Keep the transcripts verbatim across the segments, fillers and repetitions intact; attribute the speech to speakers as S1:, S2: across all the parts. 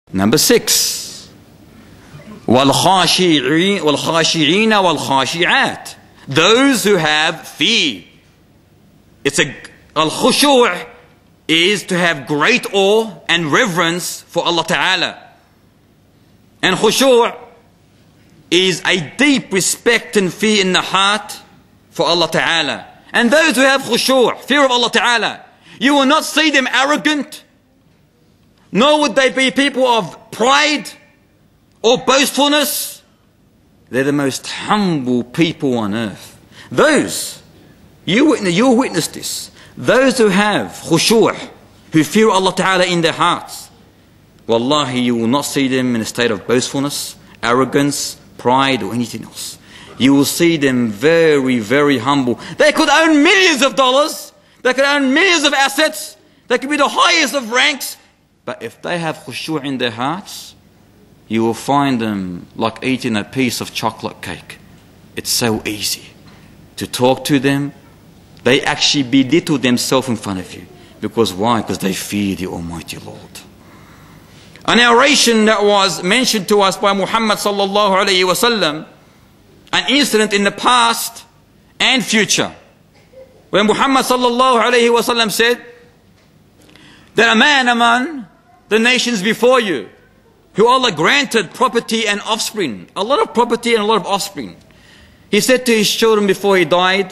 S1: Number six, وَالْخَاشِعِينَ وَالْخَاشِعَاتِ, those who have fear. It's a, al-khushu' is to have great awe and reverence for Allah Ta'ala. And khushu' is a deep respect and fear in the heart for Allah Ta'ala. And those who have khushu', fear of Allah Ta'ala, you will not see them arrogant, nor would they be people of pride or boastfulness. They're the most humble people on earth. Those, you witness, you witness this, those who have khushu', who fear Allah Ta'ala in their hearts, wallahi, you will not see them in a state of boastfulness, arrogance, pride or anything else. You will see them very, very humble. They could own millions of dollars, they could own millions of assets, they could be the highest of ranks, but if they have khushu' in their hearts, you will find them like eating a piece of chocolate cake. It's so easy to talk to them. They actually belittle themselves in front of you. Because why? Because they fear the Almighty Lord. A narration that was mentioned to us by Muhammad sallallahu alayhi wa sallam, an incident in the past and future, when Muhammad sallallahu alayhi wa sallam said that a man among the nations before you, who Allah granted property and offspring, a lot of property and a lot of offspring, he said to his children before he died,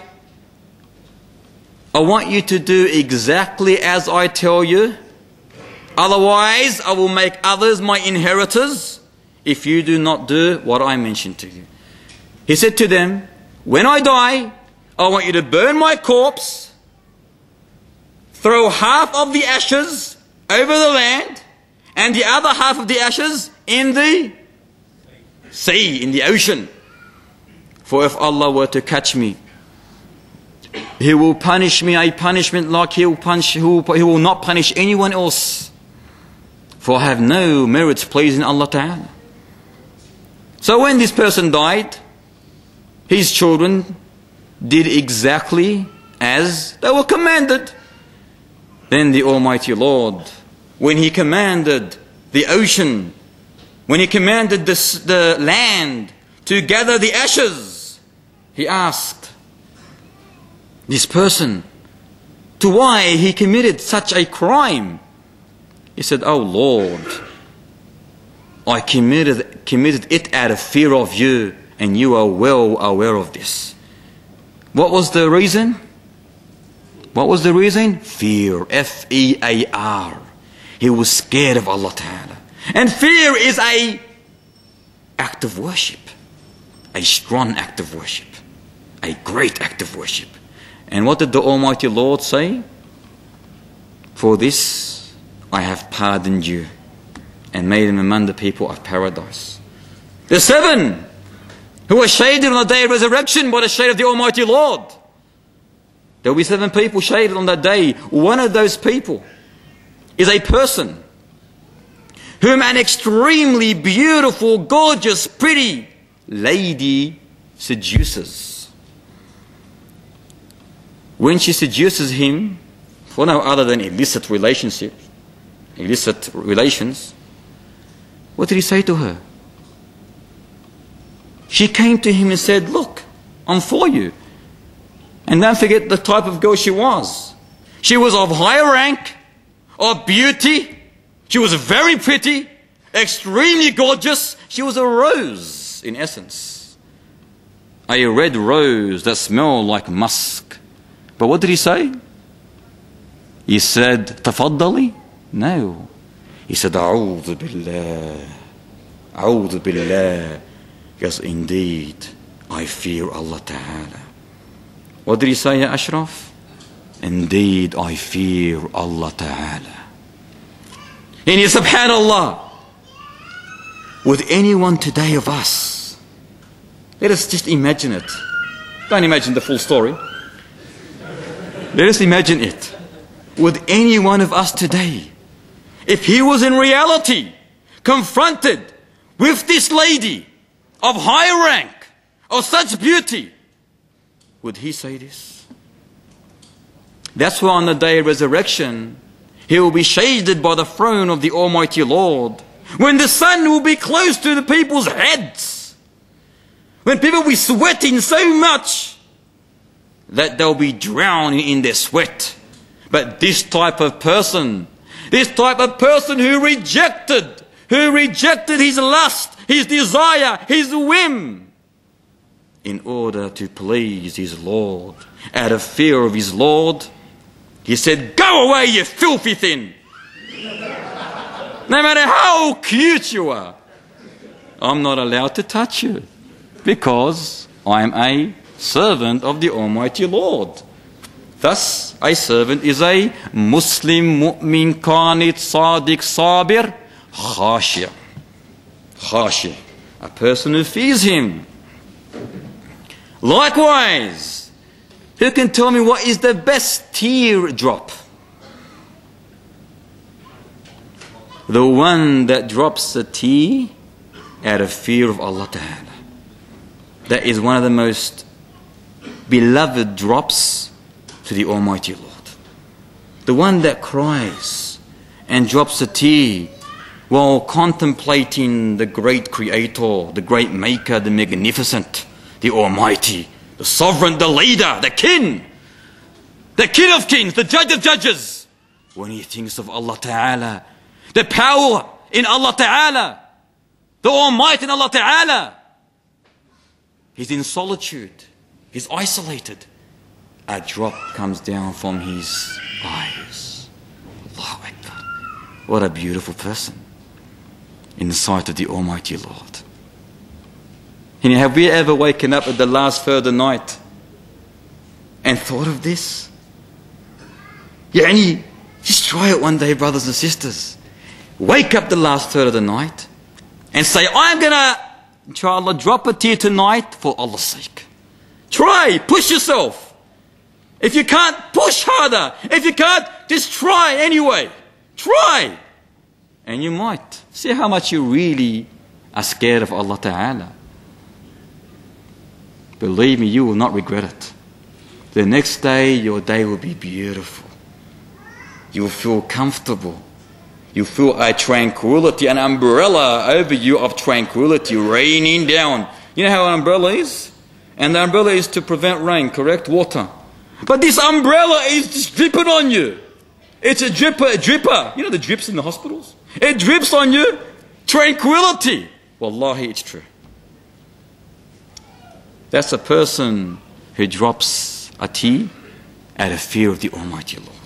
S1: I want you to do exactly as I tell you, otherwise I will make others my inheritors if you do not do what I mentioned to you. He said to them, when I die, I want you to burn my corpse, throw half of the ashes over the land, and the other half of the ashes in the sea, in the ocean. For if Allah were to catch me, He will punish me a punishment like He will, punish, he will, he will not punish anyone else. For I have no merits pleasing Allah Ta'ala. So when this person died, his children did exactly as they were commanded. Then the Almighty Lord, when He commanded the ocean, when He commanded the, the land to gather the ashes, He asked this person to why he committed such a crime. He said, oh Lord, I committed, committed it out of fear of you, and you are well aware of this. What was the reason? What was the reason? Fear. F E A R. He was scared of Allah Ta'ala. And fear is a act of worship. A strong act of worship. A great act of worship. And what did the Almighty Lord say? For this I have pardoned you and made them among the people of paradise. The seven who are shaded on the day of resurrection by the shade of the Almighty Lord. There will be seven people shaded on that day. One of those people is a person whom an extremely beautiful, gorgeous, pretty lady seduces. When she seduces him for no other than illicit relationships, illicit relations, what did he say to her? She came to him and said, look, I'm for you. And don't forget the type of girl she was. She was of high rank, of beauty. She was very pretty, extremely gorgeous. She was a rose, in essence. A red rose that smelled like musk. But what did he say? He said, Tafaddali? No. He said, A'udhu billah. A'udhu billah. Yes, indeed, I fear Allah Ta'ala. What did he say, Ya Ashraf? Indeed, I fear Allah Ta'ala. And he, subhanallah, would anyone today of us, let us just imagine it. Don't imagine the full story. Let us imagine it. Would any one of us today, if he was in reality confronted with this lady of high rank, of such beauty, would he say this? That's why on the day of resurrection, he will be shaded by the throne of the Almighty Lord, when the sun will be close to the people's heads, when people will be sweating so much that they'll be drowning in their sweat. But this type of person, this type of person who rejected, who rejected his lust, his desire, his whim, in order to please his Lord, out of fear of his Lord, he said, "Go away, you filthy thing. No matter how cute you are, I'm not allowed to touch you because I'm a servant of the Almighty Lord." Thus, a servant is a Muslim, mu'min, qanit, sadiq, sabir, khashi'. Khashi', a person who fears him. Likewise, who can tell me what is the best teardrop? The one that drops a tear out of fear of Allah Ta'ala. That is one of the most beloved drops to the Almighty Lord. The one that cries and drops a tear while contemplating the great Creator, the great Maker, the Magnificent, the Almighty, the Sovereign, the Leader, the King, the King of Kings, the Judge of Judges. When he thinks of Allah Ta'ala, the power in Allah Ta'ala, the Almighty in Allah Ta'ala, he's in solitude, he's isolated. A drop comes down from his eyes. Allahu Akbar. What a beautiful person in the sight of the Almighty Lord. And have we ever waken up at the last third of the night and thought of this? Yani, just try it one day, brothers and sisters. Wake up the last third of the night and say, I'm going to, inshallah, drop a tear tonight for Allah's sake. Try, push yourself. If you can't, push harder. If you can't, just try anyway. Try. And you might. See how much you really are scared of Allah Ta'ala. Believe me, you will not regret it. The next day, your day will be beautiful. You will feel comfortable. You feel a tranquility, an umbrella over you of tranquility raining down. You know how an umbrella is? And the umbrella is to prevent rain, correct? Water. But this umbrella is just dripping on you. It's a dripper, a dripper. You know the drips in the hospitals? It drips on you. Tranquility. Wallahi, it's true. That's a person who drops a tear out of fear of the Almighty Lord.